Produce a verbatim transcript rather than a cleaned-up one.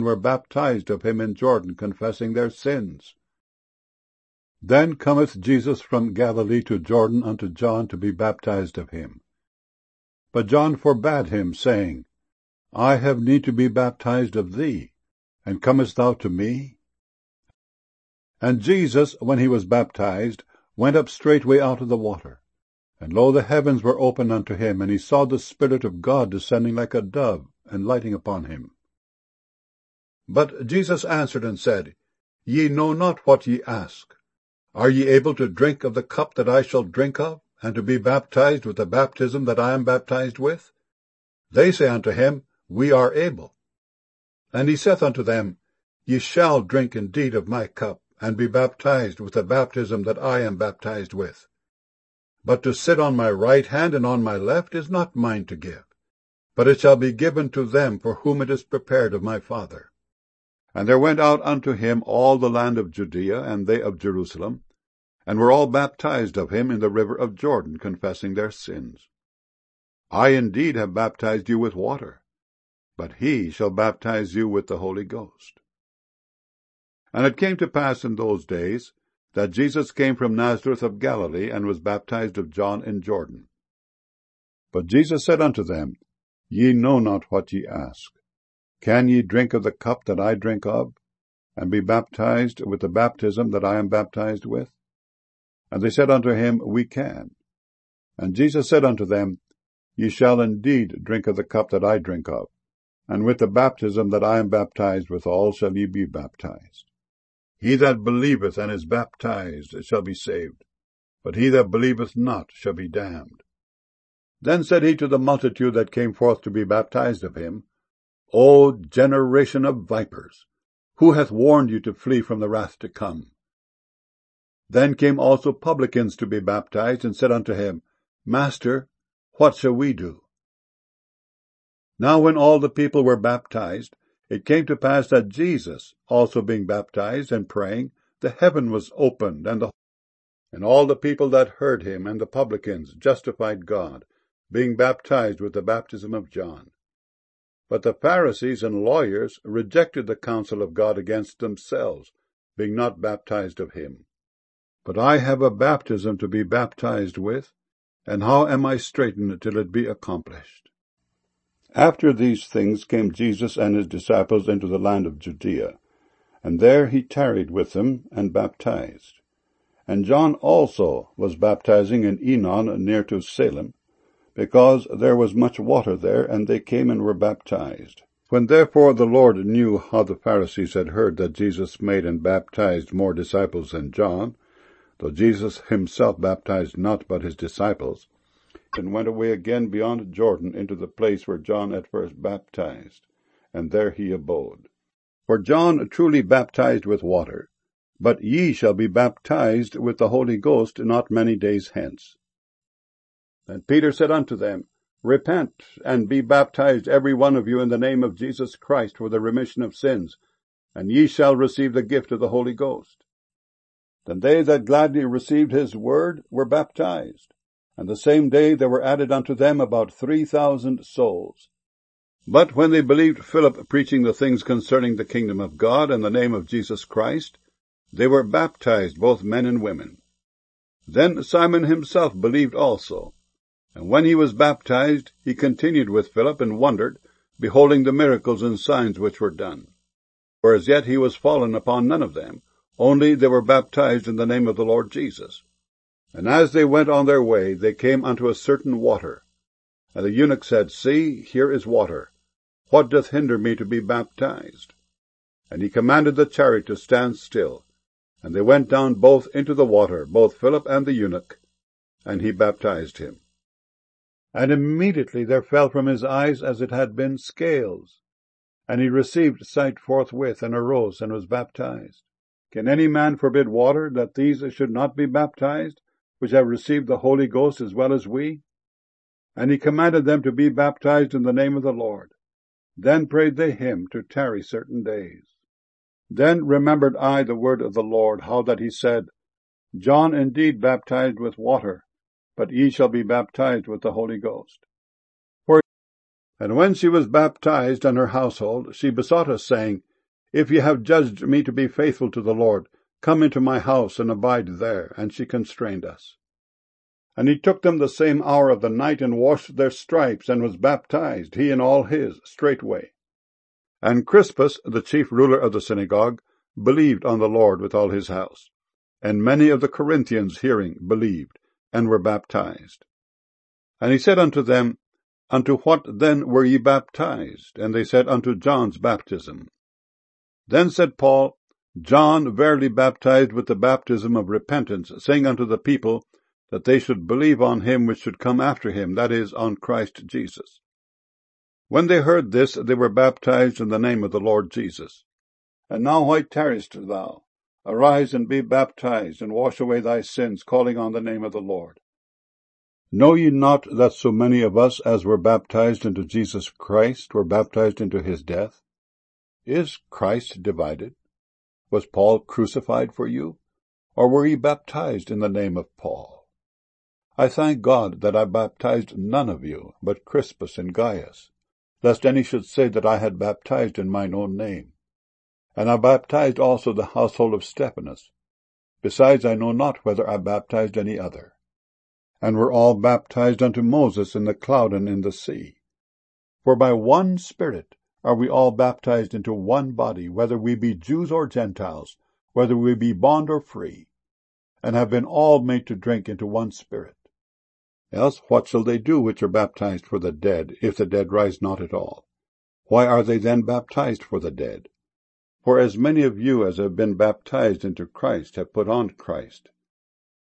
were baptized of him in Jordan, confessing their sins. Then cometh Jesus from Galilee to Jordan unto John to be baptized of him. But John forbade him, saying, I have need to be baptized of thee, and comest thou to me? And Jesus, when he was baptized, went up straightway out of the water. And lo, the heavens were opened unto him, and he saw the Spirit of God descending like a dove, and lighting upon him. But Jesus answered and said, Ye know not what ye ask. Are ye able to drink of the cup that I shall drink of, and to be baptized with the baptism that I am baptized with? They say unto him, We are able. And he saith unto them, Ye shall drink indeed of my cup, and be baptized with the baptism that I am baptized with. But to sit on my right hand and on my left is not mine to give, but it shall be given to them for whom it is prepared of my Father. And there went out unto him all the land of Judea, and they of Jerusalem, and were all baptized of him in the river of Jordan, confessing their sins. I indeed have baptized you with water, but he shall baptize you with the Holy Ghost. And it came to pass in those days, that Jesus came from Nazareth of Galilee, and was baptized of John in Jordan. But Jesus said unto them, Ye know not what ye ask. Can ye drink of the cup that I drink of, and be baptized with the baptism that I am baptized with? And they said unto him, We can. And Jesus said unto them, Ye shall indeed drink of the cup that I drink of, and with the baptism that I am baptized withal shall ye be baptized. He that believeth and is baptized shall be saved, but he that believeth not shall be damned. Then said he to the multitude that came forth to be baptized of him, O generation of vipers, who hath warned you to flee from the wrath to come? Then came also publicans to be baptized, and said unto him, Master, what shall we do? Now when all the people were baptized, it came to pass that Jesus, also being baptized and praying, the heaven was opened, and the and all the people that heard him and the publicans justified God, being baptized with the baptism of John. But the Pharisees and lawyers rejected the counsel of God against themselves, being not baptized of him. But I have a baptism to be baptized with, and how am I straitened till it be accomplished? After these things came Jesus and his disciples into the land of Judea, and there he tarried with them, and baptized. And John also was baptizing in Enon near to Salem, because there was much water there, and they came and were baptized. When therefore the Lord knew how the Pharisees had heard that Jesus made and baptized more disciples than John, though Jesus himself baptized not but his disciples, and went away again beyond Jordan into the place where John at first baptized, and there he abode. For John truly baptized with water, but ye shall be baptized with the Holy Ghost not many days hence. Then Peter said unto them, Repent, and be baptized every one of you in the name of Jesus Christ for the remission of sins, and ye shall receive the gift of the Holy Ghost. Then they that gladly received his word were baptized, and the same day there were added unto them about three thousand souls. But when they believed Philip preaching the things concerning the kingdom of God and the name of Jesus Christ, they were baptized, both men and women. Then Simon himself believed also, and when he was baptized, he continued with Philip, and wondered, beholding the miracles and signs which were done. For as yet he was fallen upon none of them, only they were baptized in the name of the Lord Jesus. And as they went on their way, they came unto a certain water. And the eunuch said, See, here is water. What doth hinder me to be baptized? And he commanded the chariot to stand still. And they went down both into the water, both Philip and the eunuch, and he baptized him. And immediately there fell from his eyes as it had been scales. And he received sight forthwith, and arose, and was baptized. Can any man forbid water, that these should not be baptized, which have received the Holy Ghost as well as we? And he commanded them to be baptized in the name of the Lord. Then prayed they him to tarry certain days. Then remembered I the word of the Lord, how that he said, John indeed baptized with water, but ye shall be baptized with the Holy Ghost. For And when she was baptized and her household, she besought us, saying, If ye have judged me to be faithful to the Lord, come into my house and abide there. And she constrained us. And he took them the same hour of the night, and washed their stripes, and was baptized, he and all his, straightway. And Crispus, the chief ruler of the synagogue, believed on the Lord with all his house. And many of the Corinthians hearing believed, and were baptized. And he said unto them, Unto what then were ye baptized? And they said, Unto John's baptism. Then said Paul, John verily baptized with the baptism of repentance, saying unto the people, that they should believe on him which should come after him, that is, on Christ Jesus. When they heard this, they were baptized in the name of the Lord Jesus. And now why tarriest thou? Arise and be baptized, and wash away thy sins, calling on the name of the Lord. Know ye not that so many of us as were baptized into Jesus Christ were baptized into his death? Is Christ divided? Was Paul crucified for you? Or were ye baptized in the name of Paul? I thank God that I baptized none of you, but Crispus and Gaius, lest any should say that I had baptized in mine own name. And I baptized also the household of Stephanas. Besides, I know not whether I baptized any other. And were all baptized unto Moses in the cloud and in the sea. For by one Spirit are we all baptized into one body, whether we be Jews or Gentiles, whether we be bond or free, and have been all made to drink into one Spirit. Else what shall they do which are baptized for the dead, if the dead rise not at all? Why are they then baptized for the dead? For as many of you as have been baptized into Christ have put on Christ.